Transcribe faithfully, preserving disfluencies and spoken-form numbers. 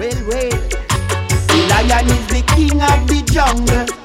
well, well. The lion is the king of the jungle.